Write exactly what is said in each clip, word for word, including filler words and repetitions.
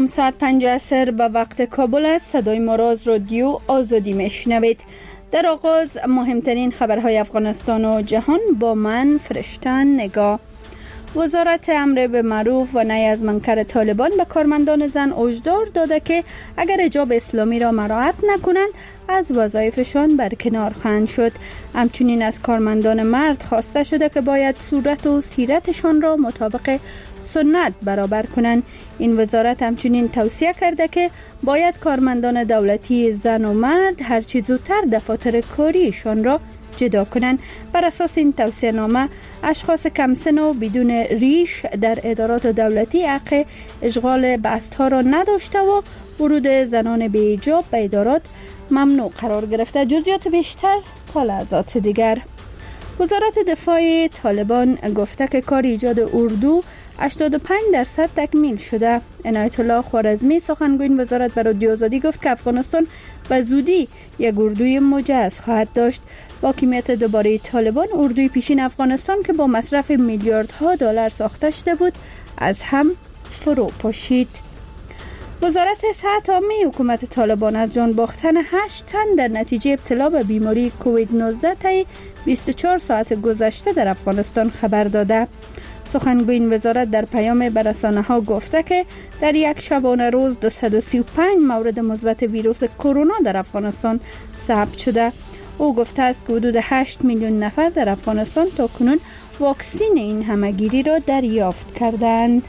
ساعت پنج عصر به وقت کابل است. صدای ما را از رادیو آزادی میشنوید. در آغاز مهمترین خبرهای افغانستان و جهان با من فرشتن نگاه. وزارت امر به معروف و نهی از منکر طالبان به کارمندان زن هشدار داده که اگر حجاب اسلامی را مراعات نکنند از وظایفشان برکنار خواهند شد. همچنین از کارمندان مرد خواسته شده که باید صورت و سیرتشان را مطابق سنت برابر کنند. این وزارت همچنین توصیه کرده که باید کارمندان دولتی زن و مرد هر چه زودتر دفاتر کاریشان را جدا کنند. بر اساس این توصیه نامه اشخاص کمسن و بدون ریش در ادارات دولتی حق اشغال بست‌ها را نداشته و ورود زنان بی حجاب به ادارات ممنوع قرار گرفته. جزئیات بیشتر تا لحظات دیگر. وزارت دفاع طالبان گفته که کار ایجاد اردو هشتاد و پنج درصد تکمیل شده. عنایت الله خوارزمی سخنگوی وزارت به رادیو آزادی گفت که افغانستان به زودی یک اردوی مجهز خواهد داشت. با حاکمیت دوباره طالبان اردوی پیشین افغانستان که با مصرف میلیاردها دلار ساخته شده بود از هم فرو پاشید. وزارت صحت عامه حکومت طالبان از جان باختن هشت تن در نتیجه ابتلا به بیماری کووید نوزده طی بیست و چهار ساعت گذشته در افغانستان خبر داده. سخنگوی این وزارت در پیام به رسانه‌ها گفته که در یک شبانه روز دویست و سی و پنج مورد مثبت ویروس کرونا در افغانستان ثبت شده. او گفته است که حدود هشت میلیون نفر در افغانستان تاکنون واکسین این همهگیری را دریافت کردند.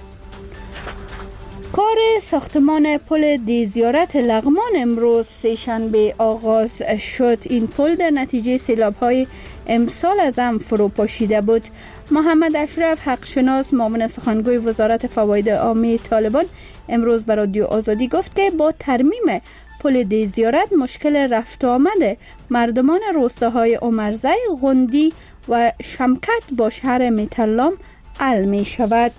کار ساختمان پل دیزیارت لغمان امروز سه‌شنبه آغاز شد. این پل در نتیجه سیلاب‌های امسال از هم فرو پاشیده بود. محمد اشرف حقشناس معاون سخنگوی وزارت فواید عامه طالبان امروز به رادیو آزادی گفت که با ترمیم پل دیزیارت مشکل رفت و آمد مردمان روستاهای عمرزی، غندی و شمکت با شهر میتلام حل می شود.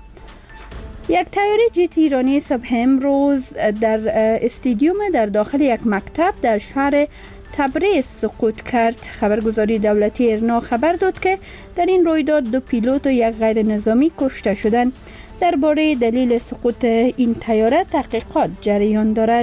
یک طیاره جت ایرانی صبح امروز در استادیوم در داخل یک مکتب در شهر تبریز سقوط کرد. خبرگزاری دولتی ایرنا خبر داد که در این رویداد دو پیلوت و یک غیر نظامی کشته شدند. درباره دلیل سقوط این طیاره تحقیقات جریان دارد.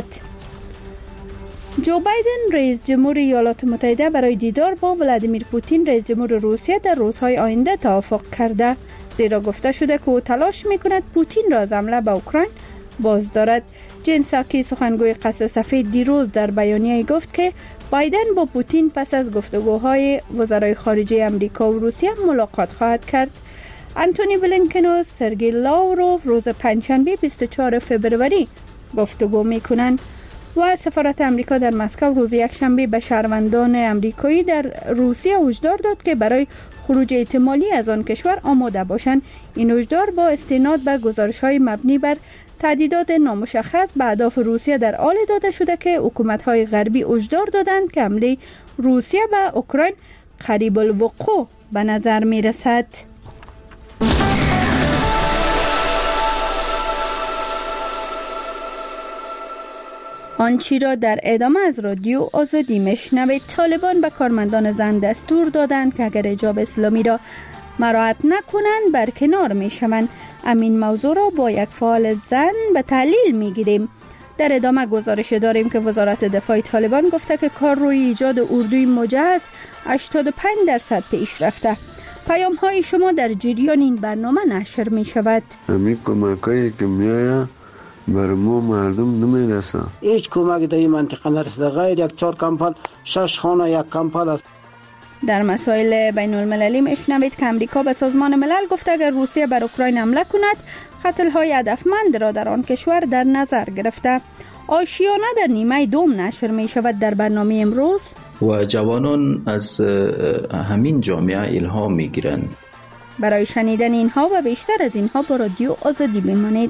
جو بایدن رئیس جمهور ایالات متحده برای دیدار با ولادیمیر پوتین رئیس جمهور روسیه در روزهای آینده توافق کرده، زیرا گفته شده که او تلاش میکند پوتین را از حمله به اوکراین باز دارد. جین ساکی سخنگوی قصر سفید دیروز در بیانیه گفت که بایدن با پوتین پس از گفتگوهای وزرای خارجه امریکا و روسیه ملاقات خواهد کرد. انتونی بلینکن و سرگئی لاوروف روز پنجشنبه بیست و چهارم فوریه گفتگو میکنند و سفارت امریکا در مسکو روز یکشنبه به شهروندان امریکایی در روسیه هشدار داد که برای خروج احتمالی از آن کشور آماده باشند. این هشدار با استناد به گزارش‌های مبنی بر تهدیدات نامشخص به اهداف روسیه در حال داده شده که حکومت‌های غربی هشدار دادند که حمله روسیه به اوکراین قریب الوقوع به نظر می‌رسد. آنچی را در ادامه از رادیو آزادی میشنوید. طالبان به کارمندان زن دستور دادند که اگر حجاب اسلامی را مراعات نکنند برکنار میشوند. امین موضوع را با یک فعال زن به تحلیل میگیریم. در ادامه گزارش داریم که وزارت دفاع طالبان گفته که کار روی ایجاد اردوی مجهز هشتاد و پنج درصد پیش رفته. پیام های شما در جریان این برنامه نشر می شود. همین کمکایی که میآید بر ما مردم نمیرسه. هیچ کمک در این منطقه نرسیده غیر یک چهار کمپل، شش خانه یک کمپل است. در مسائل بین المللی میشنوید که امریکا به سازمان ملل گفته اگر روسیه بر اوکراین حمله کند قتل های هدفمند را در آن کشور در نظر گرفته. آشیانه در نیمه دوم نشر می شود در برنامه امروز و جوانان از همین جامعه الهام می گیرند. برای شنیدن اینها و بیشتر از اینها با رادیو آزادی بمانید.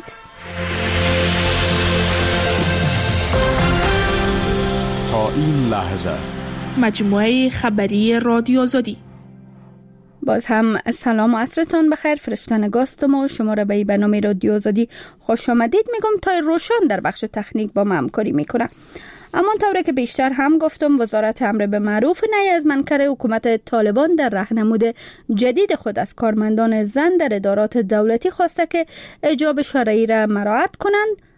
تا این لحظه مجموعه خبری رادیو آزادی. باز هم سلام و عصرتان بخیر. فرشتن گاستم و شما را به برنامه رادیو آزادی خوش آمدید میگم. تا روشن در بخش تکنیک با ما همکاری میکنه. اما طوری که بیشتر هم گفتم وزارت امر به معروف نهی از منکر حکومت طالبان در راهنمود جدید خود از کارمندان زن در ادارات دولتی خواسته که حجاب شرعی را مراعات کنند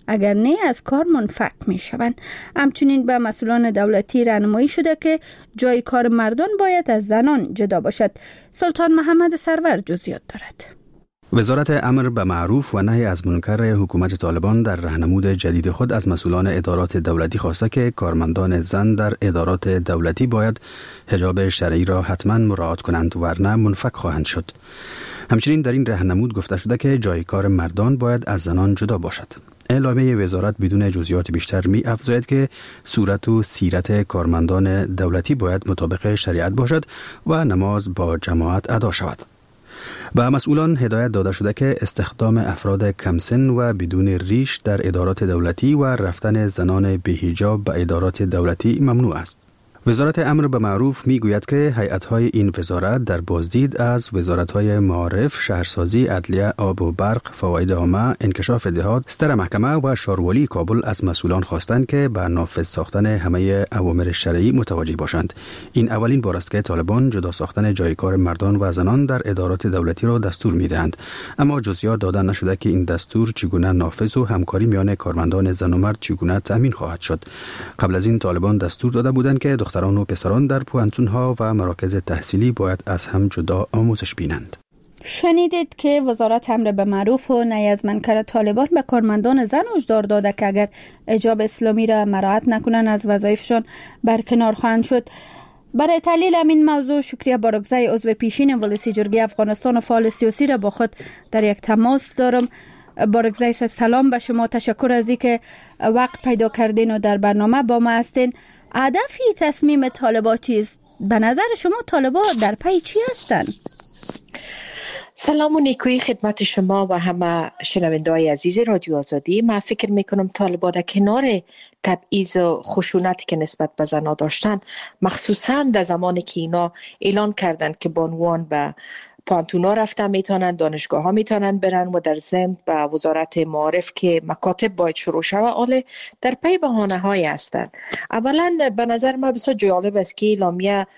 اگر نه از کار منفک می شوند. همچنین به مسئولان دولتی راهنمایی شده که جای کار مردان باید از زنان جدا باشد. سلطان محمد سرور جزئیات دارد. وزارت امر به معروف و نهی از منکر حکومت طالبان در راهنمود جدید خود از مسئولان ادارات دولتی خواسته که کارمندان زن در ادارات دولتی باید حجاب شرعی را حتما مراعات کنند ورنه منفک خواهند شد. همچنین در این راهنمود گفته شده که جای کار مردان باید از زنان جدا باشد. اعلامیه وزارت بدون جزئیات بیشتر می افزاید که صورت و سیرت کارمندان دولتی باید مطابق شریعت باشد و نماز با جماعت ادا شود. و مسئولان هدایت داده شده که استخدام افراد کمسن و بدون ریش در ادارات دولتی و رفتن زنان بی‌حجاب به ادارات دولتی ممنوع است. وزارت امر به معروف می گوید که هیئت‌های این وزارت در بازدید از وزارت‌های معارف، شهرسازی، عدلیه، آب و برق، فواید عامه، انکشاف دهات، ستر محکمه و شاروالی کابل از مسئولان خواستند که به نافذ ساختن همه اوامر شرعی متوجه باشند. این اولین بار است که طالبان جدا ساختن جای کار مردان و زنان در ادارات دولتی را دستور می‌دهند، اما جزئیات داده نشده که این دستور چگونه نافذ و همکاری میان کارمندان زن و مرد چگونه تامین خواهد شد. قبل از این طالبان دستور داده بودند که دختران و پسران در پوهنتون‌ها و مراکز تحصیلی باید از هم جدا آموزش بینند. شنیدید که وزارت امر به معروف و نهی از منکر طالبان به کارمندان زن هشدار داده که اگر حجاب اسلامی را مراعات نکنند از وظایفشان برکنار خواهند شد. برای تحلیل همین موضوع شکریه بارگزای عضو پیشین ولسی جرگه افغانستان و فعال سیاسی را با خود در یک تماس دارم. بارگزای صاحب سلام به شما، تشکر از اینکه وقت پیدا کردین و در برنامه با ما هستین. هدف تصمیم طالبان چیست؟ به نظر شما طالبان در پی چی هستند؟ سلام و نیکویی خدمت شما و همه شنونده‌های عزیز رادیو آزادی. من فکر میکنم طالبان در کنار تبعیض و خشونتی که نسبت به زنان داشتن، مخصوصا در زمانی که اینا اعلان کردن که بانوان به پانتونا رفتن میتونن، دانشگاه ها میتونن برن و در ضمن به وزارت معارف که مکاتب باید شروع شود، آله در پی بهانه های هستن. اولا به نظر ما بسیار جالب است که اعلامیه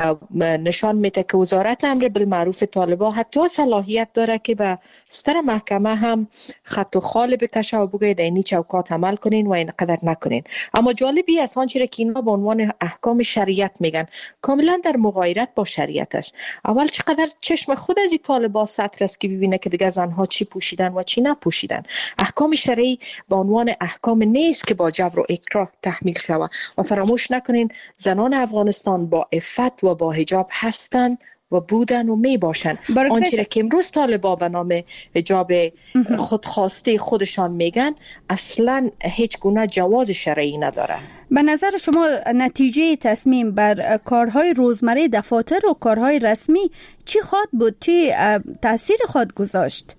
نشان میده که وزارت امر بالمعروف طالبان حتی صلاحیت داره که به ستر محکمه هم خط و خال بکشه و بگه در اینی چوکات عمل کنین و اینقدر نکنین. اما جالبی است آنچه که اینا به عنوان احکام شریعت میگن کاملا در مغایرت با شریعت است. اول چقدر چشم خود از این طالبان سطر است که ببینه که دیگه زنها چی پوشیدن و چی نپوشیدن. احکام شرعی به عنوان احکام نیست که با جبر و اکراه تحمیل شود و فراموش نکنین زنان افغانستان با عفت و با حجاب هستند و بودن و می باشن. آنچه که امروز طالبان به نام حجاب خودخواسته خودشان میگن اصلا هیچ گونه جواز شرعی نداره. به نظر شما نتیجه تصمیم بر کارهای روزمره دفاتر و کارهای رسمی چی خواهد بود؟ چی تأثیر خواهد گذاشت؟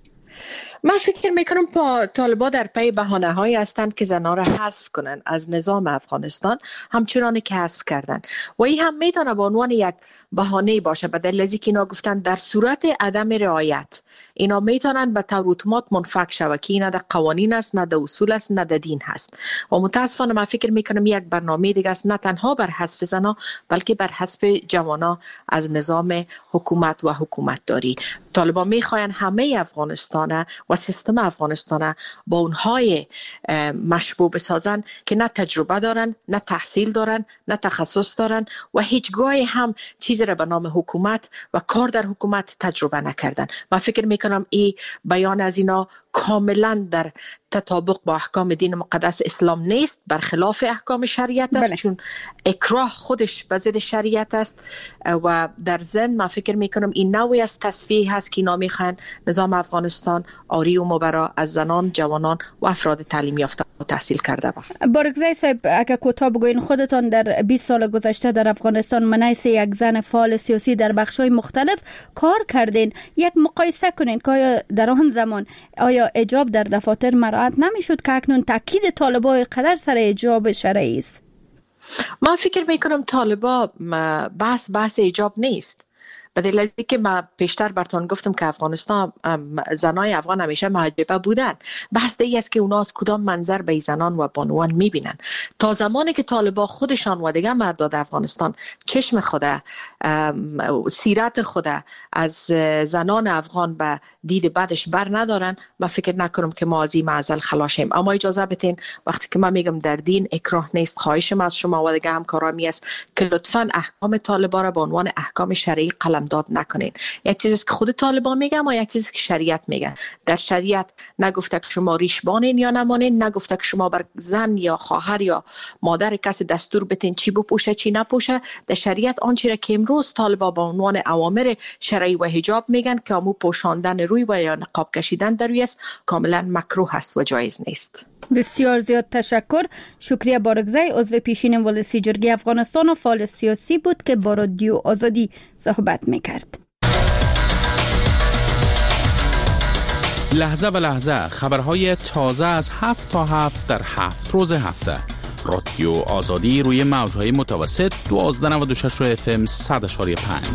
من فکر میکنم با طالبان در پی بهانه هایی هستند که زنها را حذف کنند از نظام افغانستان، همچنانی که حذف کردن و این هم میتونه به عنوان یک بهانه باشه. به دلیل اینکه اینا گفتن در صورت عدم رعایت اینا میتونن به طور اتومات منفک شود که این نه قوانین است، نه د اصول است، نه د دین هست. و متاسفانه من فکر میکنم یک برنامه دیگه است، نه تنها بر حذف زنها بلکه بر حذف جوانا از نظام حکومت و حکومت داری. طالبان میخواین همه افغانستان و سیستم افغانستان با اونهای مشبوه بسازن که نه تجربه دارن، نه تحصیل دارن، نه تخصص دارن و هیچگاهی هم چیزی را به نام حکومت و کار در حکومت تجربه نکردن. من فکر میکنم این بیان از اینا کاملا در تطابق با احکام دین مقدس اسلام نیست، برخلاف احکام شریعت است. بله. چون اکراه خودش به ضد شریعت است و در ضمن من فکر میکنم این نوعی از تصفیه هست که اینا میخوان نظام افغانستان آری و مبرا از زنان، جوانان و افراد تعلیم یافته و تحصیل کرده باشه. بارگزای صاحب اگه کوتاه بگوین، خودتان در بیست سال گذشته در افغانستان منیس یک زن فعال سیاسی در بخش‌های مختلف کار کردین، یک مقایسه کنین که آیا در آن زمان آیا حجاب در دفاتر مراعات نمیشد که اکنون تاکید طالبان قدر سر حجاب شرعی است؟ من فکر میکنم طالبان بحث بحث حجاب نیست، به دلیل از اینکه ما پیشتر براتون گفتم که افغانستان زنای افغان همیشه محجبه بودن. بحث دیگه است که اونا از کدام منظر به زنان و بانوان میبینن. تا زمانی که طالبان خودشان و دیگه مرداد افغانستان چشم خود سیرت خود از زنان افغان به دید بعدش بر ندارن، من فکر نکنم که ما از این معضل خلاصیم. اما اجازه بدین وقتی که من میگم در دین اکراه نیست، خواهشم از شما و دیگه همکارامی است که لطفاً احکام طالبان را به عنوان احکام شرعی قلمداد نکنین. یک چیزی که خود طالبان میگه و یک چیزی که شریعت میگه. در شریعت نگفته که شما ریشبانین یا نمانین، نگفته که شما بر زن یا خواهر یا مادر کسی دستور بتین چی بپوشه چی نپوشه. در شریعت آنچه را که امروز طالبان به عنوان اوامر شرعی و حجاب میگن که امو پوشاندن روی و یا نقاب کشیدن در روی است، کاملا مکروه است و جایز نیست. بسیار زیاد تشکر. شکریه بارگزی، عضو پیشین ولسی جرگه افغانستان و فعال سیاسی بود که با رادیو آزادی صحبت میکرد. لحظه به لحظه خبرهای تازه از هفت تا هفت در هفت روز هفته. رادیو آزادی روی موجهای متوسط دوازده نود و شش اف ام صد اشاری پنج.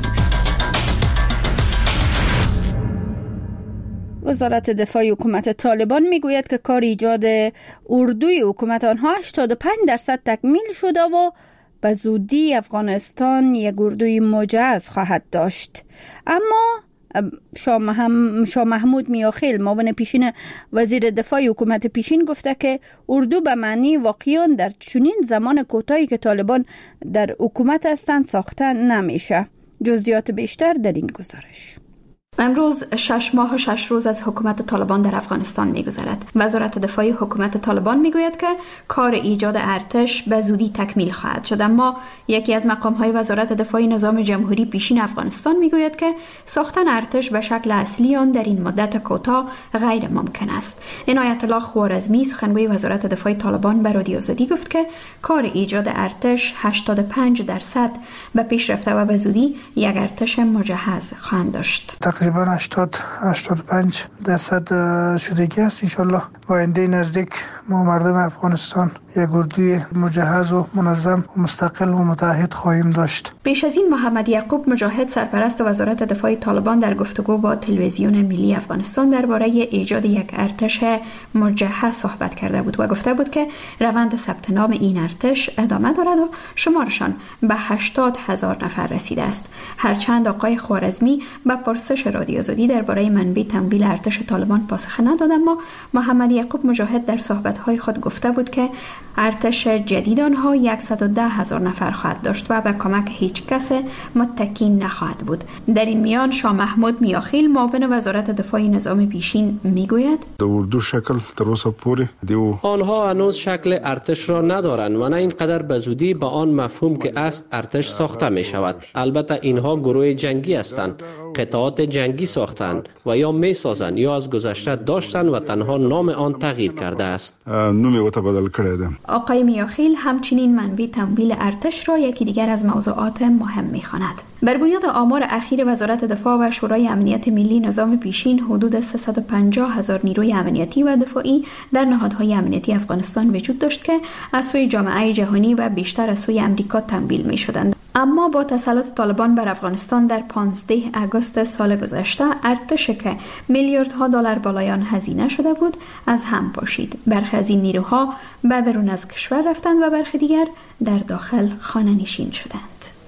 وزارت دفاع حکومت طالبان میگوید که کار ایجاد اردوی حکومت آنها هشتاد و پنج درصد تکمیل شده و به زودی افغانستان یک اردوی مجهز خواهد داشت. اما شاه, محم... شاه محمود میاخیل، معاون پیشین وزیر دفاع حکومت پیشین، گفته که اردو به معنی واقعاً در چنین زمان کوتاهی که طالبان در حکومت هستند ساخته نمیشه. جزئیات بیشتر در این گزارش. امروز شش ماه و شش روز از حکومت طالبان در افغانستان می‌گذرد. وزارت دفاع حکومت طالبان میگوید که کار ایجاد ارتش به زودی تکمیل خواهد شد، اما یکی از مقام‌های وزارت دفاع نظام جمهوری پیشین افغانستان میگوید که ساختن ارتش به شکل اصلی آن در این مدت کوتاه غیر ممکن است. عنایت الله خوارزمی، سخنگوی وزارت دفاع طالبان، به رادیو آزادی گفت که کار ایجاد ارتش هشتاد و پنج درصد به پیش رفته و به زودی یک ارتش مجهز خواهند داشت. تقریبا هشتاد هشتاد و پنج درصد شدگی است. انشالله با آینده نزدیک ما مردم افغانستان یک اردوی مجهز و منظم و مستقل و متحد خواهیم داشت. پیش از این محمد یعقوب مجاهد، سرپرست وزارت دفاع طالبان، در گفتگو با تلویزیون ملی افغانستان درباره ایجاد یک ارتش مجهز صحبت کرده بود و گفته بود که روند ثبت نام این ارتش ادامه دارد و شمارشان به هشتاد هزار نفر رسیده است. هرچند آقای خوارزمی به پرسش رادیو آزادی درباره منبع تمویل ارتش طالبان پاسخ نداد، اما محمد یعقوب مجاهد در صحبت‌های خود گفته بود که ارتش جدید آنها صد و ده هزار نفر خواهد داشت و به کمک هیچ کس متکی نخواهد بود. در این میان شاه محمود میاخیل، معاون وزارت دفاع نظام پیشین، میگوید در اردو شکل در اوسه پوری دیو آنها هنوز شکل ارتش را ندارند و نه اینقدر به زودی به آن مفهوم که است ارتش ساخته می شود. البته اینها گروه جنگی هستند، قطعات جنگی ساختند و یا می سازند یا از گذشته داشتند و تنها نام آن تغییر کرده است. نومی او تبدل کرده. آقای میاخیل همچنین منبع تمویل ارتش را یکی دیگر از موضوعات مهم می‌خواند. بر بنیاد آمار اخیر وزارت دفاع و شورای امنیت ملی نظام پیشین، حدود سیصد و پنجاه هزار نیروی امنیتی و دفاعی در نهادهای امنیتی افغانستان وجود داشت که از سوی جامعه جهانی و بیشتر از سوی امریکا تمویل می‌شدند. اما با تسلط طالبان بر افغانستان در پانزده آگوست سال گذشته، ارتشی که میلیاردها دلار بالای آن هزینه شده بود از هم پاشید. برخی از این نیروها به بیرون از کشور رفتند و برخی دیگر در داخل خانه نشین شدند.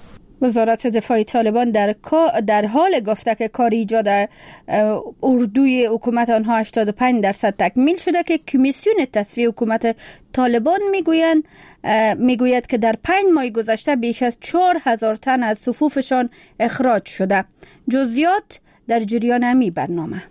وزارت دفاع طالبان در در حال گفته که کار ایجاد اردوی حکومت آنها هشتاد و پنج درصد تکمیل شده که کمیسیون تصفیه حکومت طالبان میگویند میگوید که در پنج ماه گذشته بیش از چهار هزار تن از صفوفشان اخراج شده. جزئیات در جریان امی برنامه.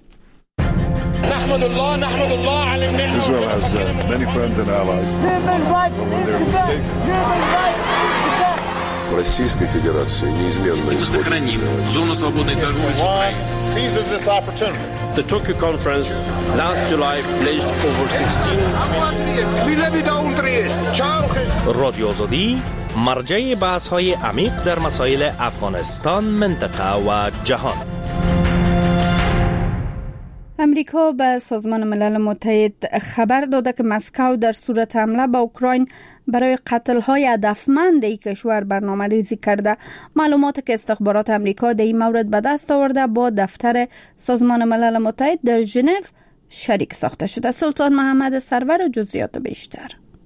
نحمد الله نحمد الله على النعمة. Israel has uh, many friends and allies. But when they're mistaken. Российской Федерации неизменно сохраним зону свободной торговли с Украиной. Seizes this opportunity. The Tokyo conference last July pledged over sixteen. رادیو آزادی مرجع بحث‌های عمیق در مسائل افغانستان، منطقه و جهان. امریکا به سازمان ملل متحد خبر داده که مسکو در صورت حمله به اوکراین برای قتل‌های هدفمند این کشور برنامه ریزی کرده. معلوماتی که استخبارات امریکا در این مورد به دست آورده با دفتر سازمان ملل متحد در ژنو شریک ساخته شده. سلطان محمد سرور و جزئیات بیشتر.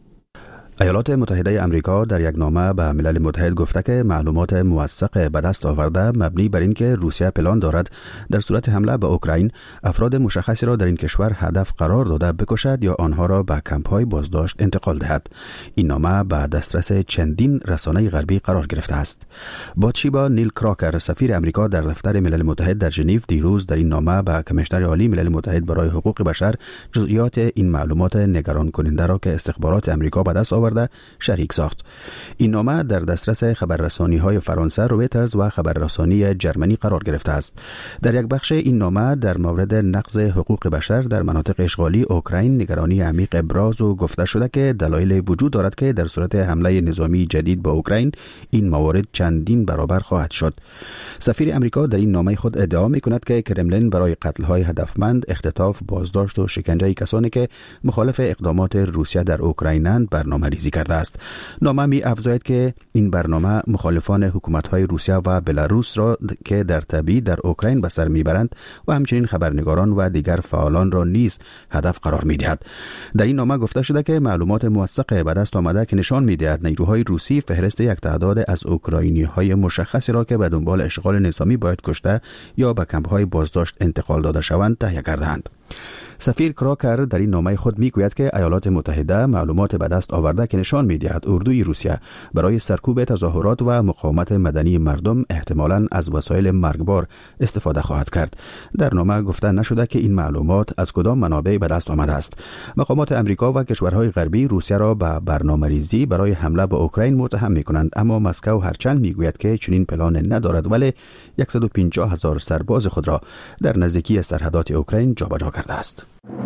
ایالات متحده آمریکا در یک نامه به ملل متحد گفته که معلومات موثق به دست آورده مبنی بر اینکه روسیه پلان دارد در صورت حمله به اوکراین افراد مشخصی را در این کشور هدف قرار داده بکشد یا آنها را به کمپ‌های بازداشت انتقال دهد. این نامه به دسترس چندین رسانه غربی قرار گرفته است. باتشیبا نیل کراکر سفیر آمریکا در دفتر ملل متحد در ژنو دیروز در این نامه به کمیشنر عالی ملل متحد برای حقوق بشر جزئیات این معلومات نگران کننده را که استخبارات آمریکا به دست آورده شریک ساخت. این نامه در دسترس خبررسانی‌های فرانسه، رویترز و خبررسانی جرمنی قرار گرفته است. در یک بخش این نامه در مورد نقض حقوق بشر در مناطق اشغالی اوکراین نگرانی عمیق ابراز و گفته شده که دلایل وجود دارد که در صورت حمله نظامی جدید به اوکراین این موارد چندین برابر خواهد شد. سفیر آمریکا در این نامه خود ادعا می‌کند که کرملین برای قتل‌های هدفمند، اختطاف، بازداشت و شکنجه کسانی که مخالف اقدامات روسیه در اوکراینند برنامه‌ریزی کرده است. نامه می افزاید که این برنامه مخالفان حکومت‌های روسیه و بلاروس را که در تبعید در اوکراین به سر میبرند و همچنین خبرنگاران و دیگر فعالان را نیز هدف قرار می‌دهد. در این نامه گفته شده که معلومات موثق به دست آمده که نشان می‌دهد نیروهای روسی فهرست یک تعداد از اوکراینی‌های مشخصی را که به دنبال اشغال نظامی باید کشته یا به کمپ‌های بازداشت انتقال داده شوند تهیه کرده‌اند. سفیر کراکر در این نامه خود میگوید که ایالات متحده معلومات به دست آورده که نشان می‌دهد اردوی روسیه برای سرکوب تظاهرات و مقاومت مدنی مردم احتمالاً از وسایل مرگبار استفاده خواهد کرد. در نامه گفته نشده که این معلومات از کدام منابع به دست آمده است. مقامات آمریکا و کشورهای غربی روسیه را به برنامه‌ریزی برای حمله به اوکراین متهم می‌کنند، اما مسکو هرچند میگوید که چنین پلان ندارد ولی صد و پنجاه هزار سرباز خود را در نزدیکی سرحدات اوکراین جابجا کرده است.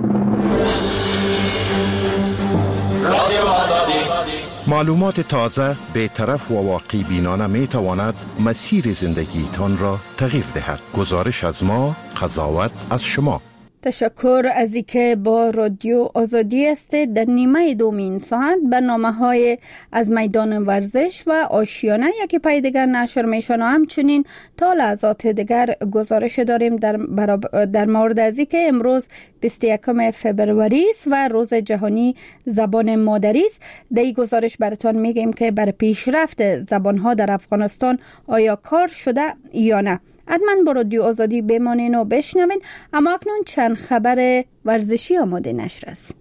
معلومات تازه، بی‌طرف و واقعی بینانه می تواند مسیر زندگی تان را تغییر دهد. گزارش از ما، قضاوت از شما. تشکر از اینکه با رادیو آزادی هستید. در نیمه دومین ساعت برنامه‌های از میدان ورزش و آشیانه یکی پای دیگر نشر میشن و همچنین تا لحظات دیگر گزارش داریم در, در مورد از اینکه امروز بیست و یکم فبروری است و روز جهانی زبان مادری است. در این گزارش براتون میگیم که بر پیشرفت زبان‌ها در افغانستان آیا کار شده یا نه. حتما با رادیو آزادی بمانین و بشنوین. اما اکنون چند خبر ورزشی آماده نشر است.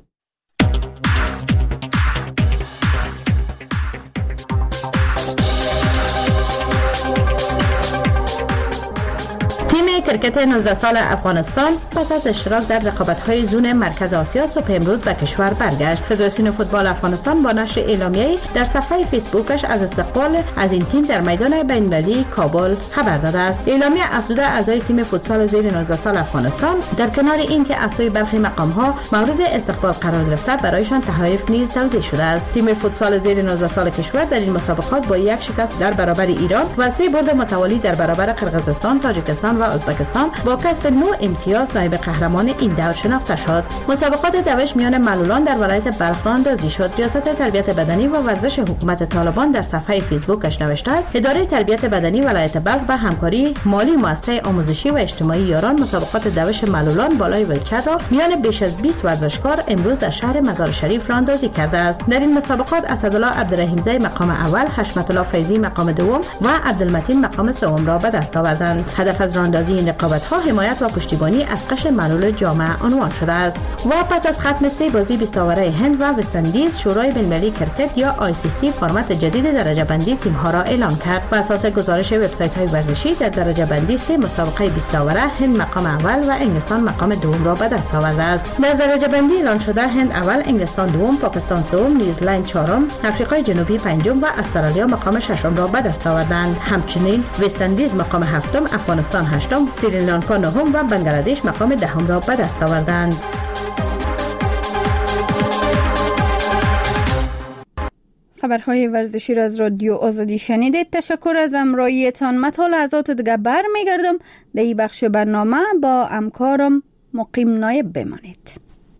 تیم کرکت نوزده سال افغانستان پس از اشتراک در رقابت‌های زون مرکز آسیا صبح امروز به کشور برگشت. فدراسیون فوتبال افغانستان با نشر اعلامیه‌ای در صفحه فیسبوکش از استقبال از این تیم در میدان بین‌المللی کابل خبر داده است. اعلامیه افزوده اعضای تیم فوتسال زیر نوزده سال افغانستان در کنار اینکه از سوی برخی مقام‌ها مورد استقبال قرار گرفته برایشان تحایف نیز توزیع شده است. تیم فوتسال زیر نوزده سال کشور در این مسابقات با یک شکست در برابر ایران و سه برد متوالی در برابر قرقیزستان، تاجیکستان و ازبکستان با کسب نه امتیاز نایب قهرمان این دور شناخته شد. مسابقات دوش میان معلولان در ولایت بلخ اندازی شد. ریاست تربیت بدنی و ورزش حکومت طالبان در صفحه فیسبوکش نوشته است: اداره تربیت بدنی ولایت بلخ به همکاری مالی مؤسسه آموزشی و اجتماعی یاران مسابقات دوش معلولان بالای ویلچر را میان بیش از بیست ورزشکار امروز در شهر مزار شریف راندازی کرده است. در این مسابقات اسدالله عبدالرحیمزی مقام اول، حشمت الله فیضی مقام دوم و عبدالمتین مقام سوم را به دست آوردند. هدف از راندازی این رقابت‌ها حمایت و پشتیبانی از قشر معلول جامعه عنوان شده است. و پس از ختم سه بازی بیست اوره هند و وست‌اندیز، شورای بین‌المللی کرکت یا آی سی سی فرمت جدید درجه بندی تیم‌ها را اعلام کرد. بر اساس گزارش وبسایت‌های ورزشی در درجه بندی سه مسابقه بیست اوره هند مقام اول و انگلستان مقام دوم را به دست آورده است. در درجه بندی اعلان شده هند اول، انگلستان دوم، پاکستان سوم، نیوزلند چهارم، آفریقای جنوبی پنجم و استرالیا مقام ششم را به دست آوردند. همچنین وست‌اندیز مقام هفتم، افغانستان هشتم، سریلانکا نهم و بنگلادش مقام دهم را به دست آوردند. خبرهای ورزشی را از رادیو آزادی شنیدید. تشکر از همراهیتان. متا لحظات دیگه برمیگردم در این بخش برنامه با همکارم مقیم نایب بمانید.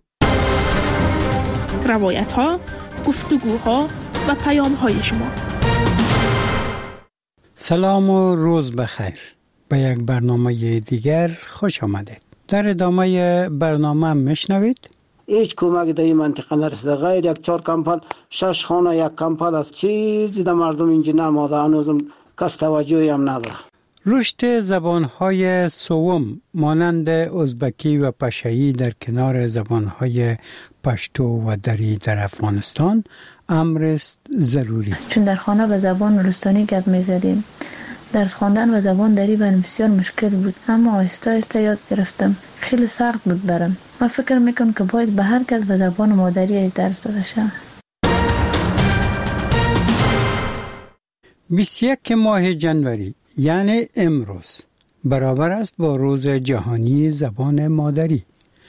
روایت ها، گفتگوها و پیام های شما. سلام و روز بخیر. به یک برنامه دیگر خوش آمدید. در ادامه برنامه میشنوید هیچ کمک در این منطقه نرسیده، غیر یک چهار کمپل، شش خانه یک کمپل است. چیزی در مردم اینجا نماده، هنوزم کس توجهی هم نداره. رشد زبانهای سوم مانند ازبکی و پشایی در کنار زبانهای پشتو و دری در افغانستان امر است ضروری. چون در خانه به زبان نورستانی گپ می‌زدیم، درس خواندن و زبان دری برام بسیار مشکل بود، اما آهسته آهسته یاد گرفتم. خیلی سخت بود برام. من فکر میکنم که باید به هر کس به زبان مادری درس داده شود. بیست و یک ماه جنوری یعنی امروز برابر است با روز جهانی زبان مادری.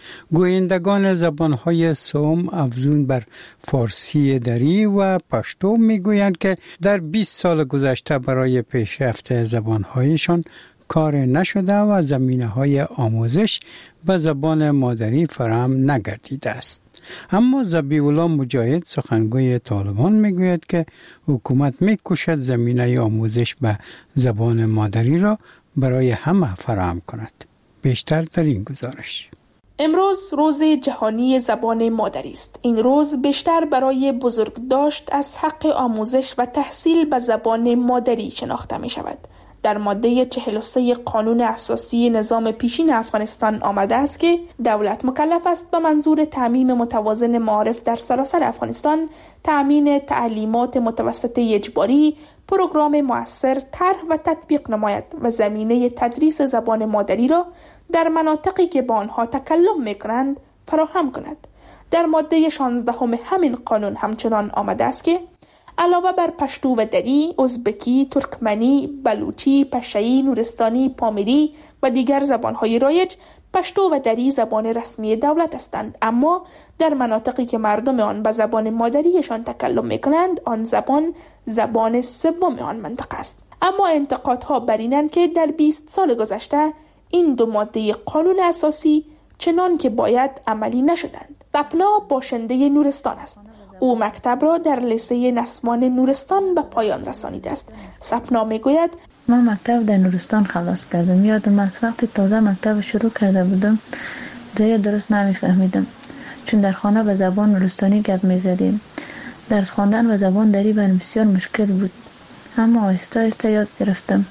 گویندگان زبانهای سوم افزون بر فارسی دری و پشتو میگویند که در بیست سال گذشته برای پیشرفت زبانهایشان کار نشده و زمینه‌های آموزش به زبان مادری فراهم نگردیده است. اما ذبیح الله مجاهد سخنگوی طالبان میگوید که حکومت میکوشد زمینه آموزش به زبان مادری را برای همه فراهم کند. بیشتر در این گزارش. امروز روز جهانی زبان مادری است. این روز بیشتر برای بزرگداشت از حق آموزش و تحصیل به زبان مادری شناخته می شود. در ماده چهل و سه قانون اساسی نظام پیشین افغانستان آمده است که دولت مکلف است به منظور تامین متوازن معارف در سراسر افغانستان تامین تعلیمات متوسط اجباری، پروگرام مؤثر، طرح و تطبیق نماید و زمینه تدریس زبان مادری را در مناطقی که با آنها تکلم می‌کنند فراهم کند. در ماده شانزده همین قانون همچنان آمده است که علاوه بر پشتو و دری، ازبکی، ترکمنی، بلوچی، پشایی، نورستانی، پامیری و دیگر زبانهای رایج، پشتو و دری زبان رسمی دولت هستند، اما در مناطقی که مردم آن به زبان مادریشان تکلم می‌کنند، آن زبان زبان سوم آن منطقه است. اما انتقادها بر اینند که در بیست سال گذشته این دو ماده قانون اساسی چنان که باید عملی نشدند. تپنا باشنده نورستان است. او مکتب را در لیسه نسمان نورستان به پایان رسانیده است. سپنا میگوید من مکتب در نورستان خلاص کردم. یادم از وقتی تازه مکتب شروع کرده بودم دیگه درست نمیفهمیدم، چون در خانه به زبان نورستانی گپ میزدیم. درس خواندن و زبان دری برام بسیار مشکل بود، اما آهسته آهسته یاد گرفتم.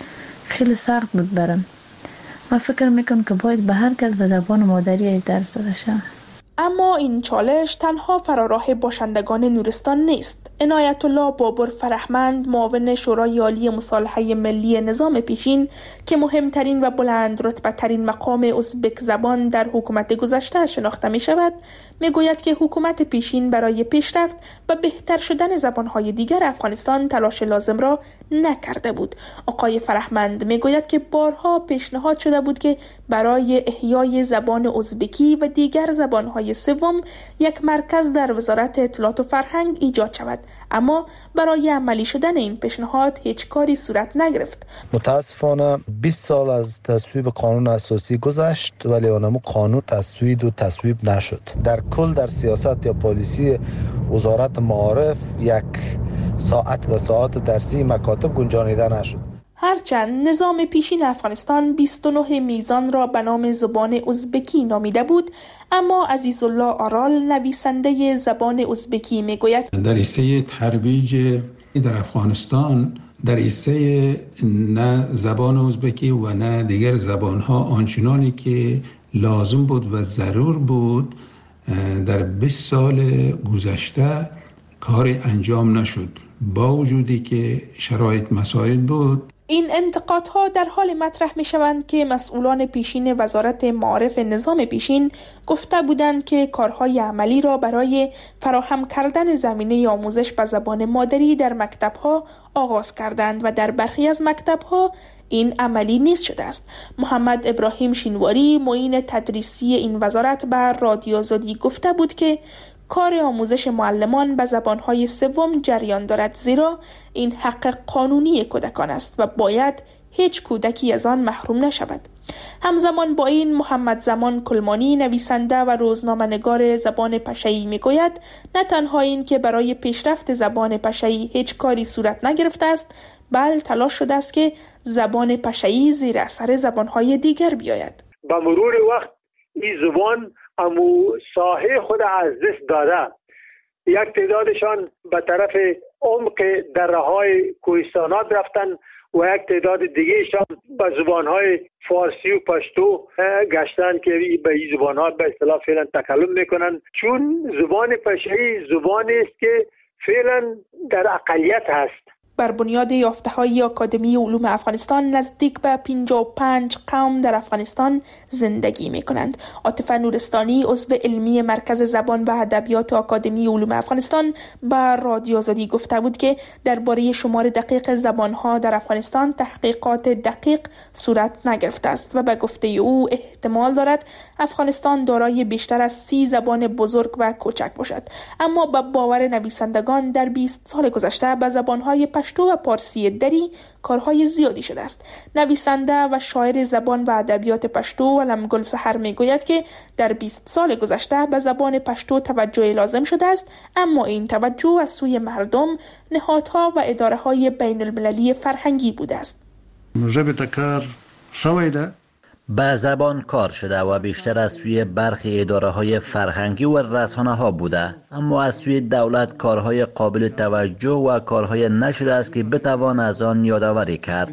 خیلی سخت بود برام. من فکر میکنم که باید به هر کس به زبان مادری درس داده شود. اما این چالش تنها فراراه باشندگان نورستان نیست. عنایت الله بابر فرهمند، معاون شورای عالی مصالحه ملی نظام پیشین که مهمترین و بلند رتبه ترین مقام ازبک زبان در حکومت گذشته شناخته می شود، می گوید که حکومت پیشین برای پیشرفت و بهتر شدن زبانهای دیگر افغانستان تلاش لازم را نکرده بود. آقای فرهمند می گوید که بارها پیشنهاد شده بود که برای احیای زبان ازبکی و دیگر زبانهای سوم یک مرکز در وزارت اطلاعات و فرهنگ ایجاد شود، اما برای عملی شدن این پیشنهاد هیچ کاری صورت نگرفت. متاسفانه بیست سال از تصویب قانون اساسی گذشت ولی اونمو قانون تصویب و تصویب نشد. در کل در سیاست یا پالیسی وزارت معارف یک ساعت و ساعت درسی مکاتب گنجانیده نشد. هرچند نظام پیشین افغانستان بیست و نه میزان را به نام زبان ازبکی نامیده بود، اما عزیزالله آرال نویسنده زبان ازبکی میگوید در حیثه ترویج در افغانستان در حیثه نه زبان ازبکی و نه دیگر زبانها آنچنانی که لازم بود و ضرور بود در بیست سال گذشته کاری انجام نشد، با وجودی که شرایط مسائل بود. این انتقادها در حال مطرح می شوند که مسئولان پیشین وزارت معارف نظام پیشین گفته بودند که کارهای عملی را برای فراهم کردن زمینه آموزش به زبان مادری در مکتبها آغاز کردند و در برخی از مکتبها این عملی نیست شده است. محمد ابراهیم شینواری، معین تدریسی این وزارت به رادیو آزادی گفته بود که کار آموزش معلمان به زبانهای سوم جریان دارد، زیرا این حق قانونی کودکان است و باید هیچ کودکی از آن محروم نشود. همزمان با این محمد زمان کلمانی نویسنده و روزنامه‌نگار زبان پشه‌ای میگوید نه تنها این که برای پیشرفت زبان پشه‌ای هیچ کاری صورت نگرفته است، بل تلاش شده است که زبان پشه‌ای زیر اثر زبان‌های دیگر بیاید. با مرور وقت این زبان امو ساحه خود از دست داده. یک تعدادشان به طرف عمق دره‌های کوهستانات رفتن و یک تعداد دیگهشان به زبان‌های فارسی و پشتو گشتن که به این زبان‌ها به اصطلاح فعلا تکلم میکنن، چون زبان پشه‌ای زبانی است که فعلا در اقلیت هست. بر بنیاد یافته‌های آکادمی علوم افغانستان نزدیک به پنجاه و پنج قوم در افغانستان زندگی می‌کنند. عاطفه نورستانی عضو علمی مرکز زبان و ادبیات آکادمی علوم افغانستان به رادیو آزادی گفته بود که درباره شمار دقیق زبان‌ها در افغانستان تحقیقات دقیق صورت نگرفته است و به گفته او احتمال دارد افغانستان دارای بیشتر از سی زبان بزرگ و کوچک باشد. اما به باور نویسندگان در بیست سال گذشته به زبان‌های پشتو و پارسی دری کارهای زیادی شده است. نویسنده و شاعر زبان و ادبیات پشتو علم گل سحر میگوید که در بیست سال گذشته به زبان پشتو توجه لازم شده است، اما این توجه از سوی مردم، نهادها و اداره‌های بین المللی فرهنگی بوده است. ژبه تکار شویده به زبان کار شده و بیشتر از سوی برخی اداره‌های فرهنگی و رسانه‌ها بوده، اما از سوی دولت کارهای قابل توجه و کارهای نشده است که بتوان از آن یادآوری کرد.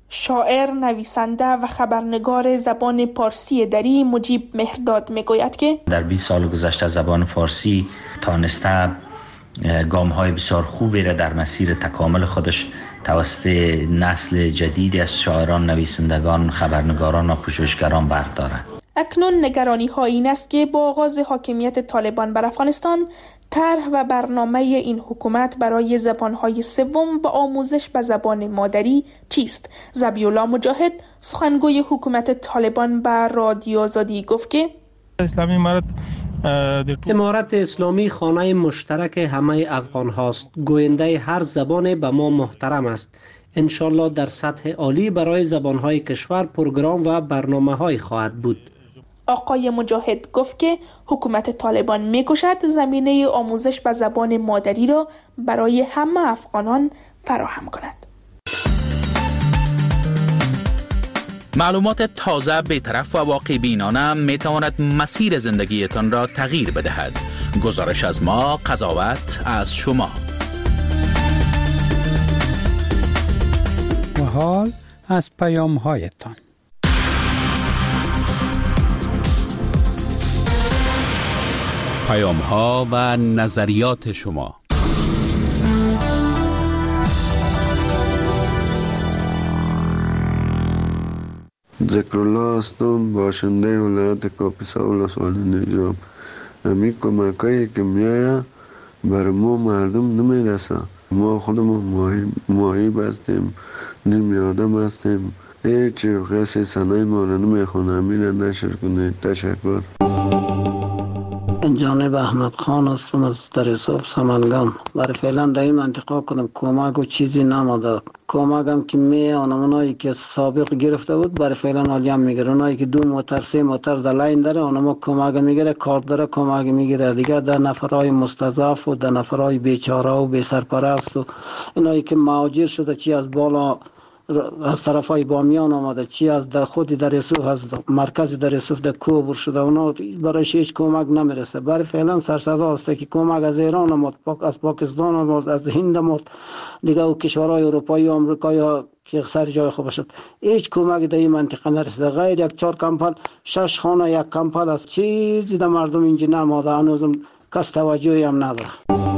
شاعر، نویسنده و خبرنگار زبان پارسی دری مجیب مهرداد میگوید که در بیست سال گذشته زبان فارسی تانسته گام‌های بسیار خوبی را در مسیر تکامل خودش توسط نسل جدیدی از شاعران، نویسندگان، خبرنگاران و پژوهشگران بردارد. اکنون نگرانی ها این است که با آغاز حاکمیت طالبان بر افغانستان، طرح و برنامه این حکومت برای زبانهای سوم و آموزش به زبان مادری چیست؟ ذبیح‌الله مجاهد، سخنگوی حکومت طالبان به رادیو آزادی گفت که اسلامی امارت امارت اسلامی خانه مشترک همه افغان هاست. گوینده هر زبان به ما محترم است. انشالله در سطح عالی برای زبانهای کشور پروگرام و برنامه های خواهد بود. آقای مجاهد گفت که حکومت طالبان می‌کوشد زمینه آموزش به زبان مادری را برای همه افغانان فراهم کند. معلومات تازه، بی‌طرف و واقع بینانه می تواند مسیر زندگیتان را تغییر بدهد. گزارش از ما، قضاوت از شما. و حال از پیام هایتان. پیام ها و نظریات شما. ذکرالله هستم، باشنده ولایت کاپیسا ولسوالی نجراب. همین کمکایی که میایه بر ما مردم نمیرسه. ما خودمون ماهی, ماهی بستیم، نیم آدم هستیم، هیچ کسی صنایع ما را نمیخونه. همین نشر کنید. تشکر. جانب احمد خان هستم از درصف سمنگان. برای فعلا در این منطقه کنم کمک و چیزی نماده. کمک هم که می آنمونایی که سابق گرفته بود برای فعلا حالی هم میگیره. اونایی که دو موتر سه موتر در لاین داره اونما کمک میگیره، کارت داره کمک میگیره. دیگه در نفرهای مستضعف و در نفرهای بیچاره و بی سرپرست و اینایی که مهاجر شده، چی از بالا از طرفای بامیان آمده، چی از در خود در یوسف، از مرکز در یوسف در کوبر شده، اونا برایش هیچ کمک نمیرسه. برای فعلا سرصدا است که کمک از ایران آمد، از پاکستان آمد، از هند آمد، دیگه و کشورهای اروپایی و آمریکایی ها که سر جای خوب شد. هیچ کمک در این منطقه نرسیده. غیر یک چهار کمپل، شش خانه یک کمپل از چیزی در مردم اینجا نماده. هنوزم کس توجهی هم نداره.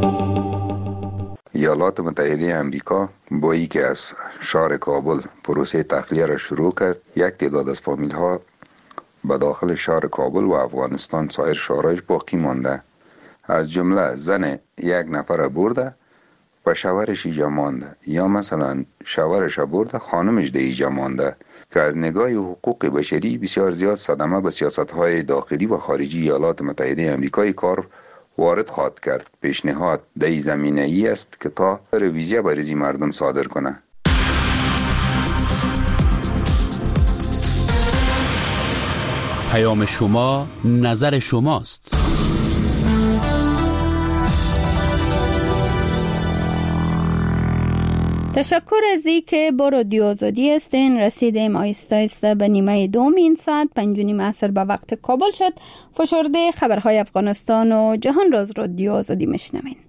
ایالات متحده امریکا با ای که از شهر کابل پروسه تخلیه را شروع کرد، یک تعداد از فامیل ها به داخل شهر کابل و افغانستان سایر شهرهایش باقی مانده. از جمله زن یک نفر برده و شوهرش اینجا مانده، یا مثلا شوهرش برده خانمش در اینجا مانده، که از نگاه حقوق بشری بسیار زیاد صدمه به سیاست های داخلی و خارجی ایالات متحده امریکای کار وارد خواهد کرد. پیشنهاد در این زمینه ای است که تا رویزیه بریزی مردم صادر کنه. پیام شما نظر شماست. تشکر از ای که با رادیو آزادی هستین. رسیدیم آیسته آیسته به نیمه دوم این ساعت پنج و نیم عصر به وقت کابل شد. فشرده خبرهای افغانستان و جهان را از رادیو آزادی میشنوین.